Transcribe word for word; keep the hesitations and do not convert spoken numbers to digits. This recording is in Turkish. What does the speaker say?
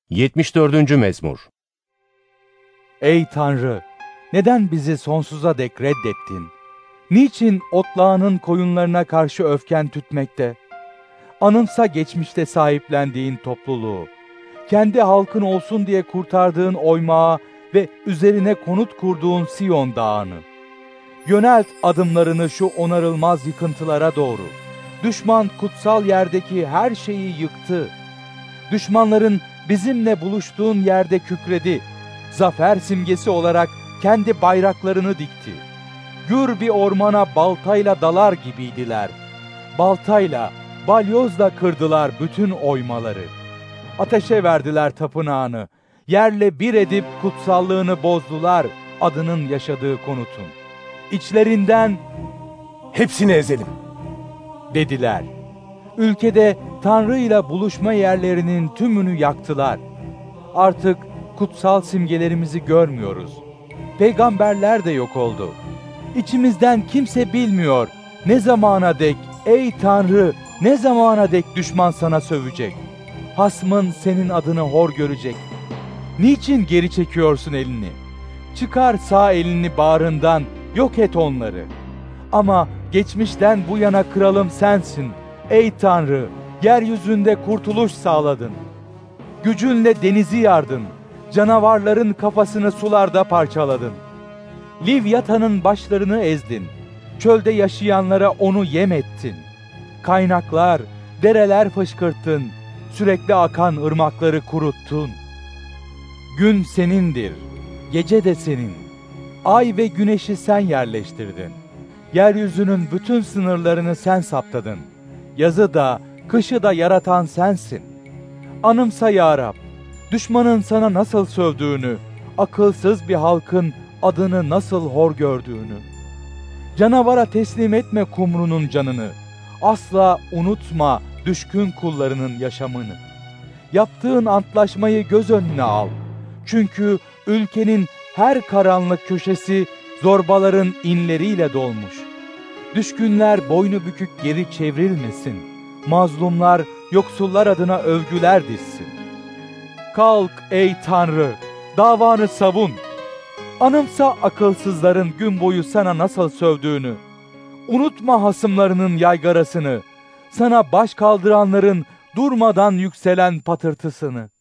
yetmiş dördüncü Mezmur. Ey Tanrı! Neden bizi sonsuza dek reddettin? Niçin otlağının koyunlarına karşı öfken tütmekte? Anımsa geçmişte sahiplendiğin topluluğu, kendi halkın olsun diye kurtardığın oymağı ve üzerine konut kurduğun Siyon dağını. Yönelt adımlarını şu onarılmaz yıkıntılara doğru. Düşman kutsal yerdeki her şeyi yıktı. Düşmanların bizimle buluştuğun yerde kükredi. Zafer simgesi olarak kendi bayraklarını dikti. Gür bir ormana baltayla dalar gibiydiler. Baltayla, balyozla kırdılar bütün oymaları. Ateşe verdiler tapınağını. Yerle bir edip kutsallığını bozdular adının yaşadığı konutun. İçlerinden hepsini ezelim dediler. Ülkede Tanrı ile buluşma yerlerinin tümünü yaktılar. Artık kutsal simgelerimizi görmüyoruz. Peygamberler de yok oldu. İçimizden kimse bilmiyor ne zamana dek ey Tanrı, ne zamana dek düşman sana sövecek. Hasmın senin adını hor görecek. Niçin geri çekiyorsun elini? Çıkar sağ elini bağrından, yok et onları. Ama geçmişten bu yana kralım sensin. Ey Tanrı, yeryüzünde kurtuluş sağladın. Gücünle denizi yardın. Canavarların kafasını sularda parçaladın. Livyata'nın başlarını ezdin. Çölde yaşayanlara onu yem ettin. Kaynaklar, dereler fışkırttın. Sürekli akan ırmakları kuruttun. Gün senindir, gece de senin. Ay ve güneşi sen yerleştirdin. Yeryüzünün bütün sınırlarını sen saptadın. Yazı da, kışı da yaratan sensin. Anımsa ya Rab, düşmanın sana nasıl sövdüğünü, akılsız bir halkın adını nasıl hor gördüğünü. Canavara teslim etme kumrunun canını. Asla unutma düşkün kullarının yaşamını. Yaptığın antlaşmayı göz önüne al. Çünkü ülkenin her karanlık köşesi zorbaların inleriyle dolmuş. Düşkünler boynu bükük geri çevrilmesin. Mazlumlar yoksullar adına övgüler dizsin. Kalk ey Tanrı, davanı savun. Anımsa akılsızların gün boyu sana nasıl sövdüğünü. Unutma hasımlarının yaygarasını. Sana baş kaldıranların durmadan yükselen patırtısını.